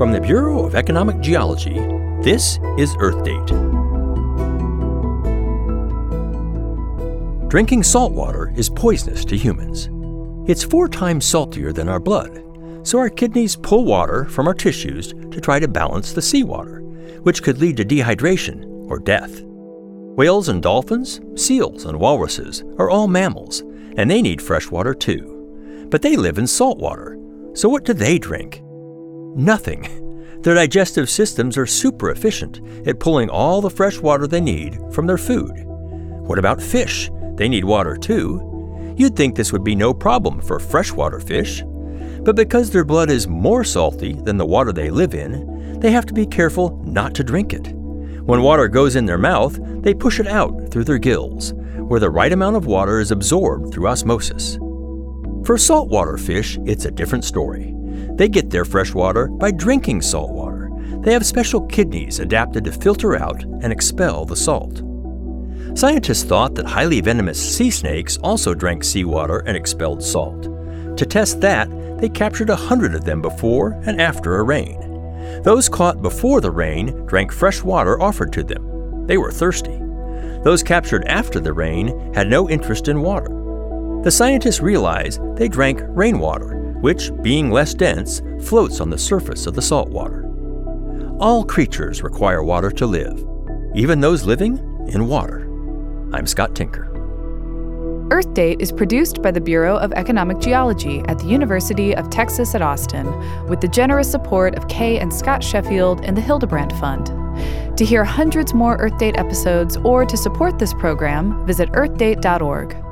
From the Bureau of Economic Geology, this is Earth Date. Drinking salt water is poisonous to humans. It's 4 times saltier than our blood, so our kidneys pull water from our tissues to try to balance the seawater, which could lead to dehydration or death. Whales and dolphins, seals and walruses are all mammals, and they need fresh water too. But they live in salt water, so what do they drink? Nothing. Their digestive systems are super efficient at pulling all the fresh water they need from their food. What about fish? They need water too. You'd think this would be no problem for freshwater fish. But because their blood is more salty than the water they live in, they have to be careful not to drink it. When water goes in their mouth, they push it out through their gills, where the right amount of water is absorbed through osmosis. For saltwater fish, it's a different story. They get their fresh water by drinking salt water. They have special kidneys adapted to filter out and expel the salt. Scientists thought that highly venomous sea snakes also drank seawater and expelled salt. To test that, they captured 100 of them before and after a rain. Those caught before the rain drank fresh water offered to them. They were thirsty. Those captured after the rain had no interest in water. The scientists realized they drank rainwater, which, being less dense, floats on the surface of the salt water. All creatures require water to live, even those living in water. I'm Scott Tinker. Earth Date is produced by the Bureau of Economic Geology at the University of Texas at Austin, with the generous support of Kay and Scott Sheffield and the Hildebrandt Fund. To hear hundreds more Earth Date episodes or to support this program, visit earthdate.org.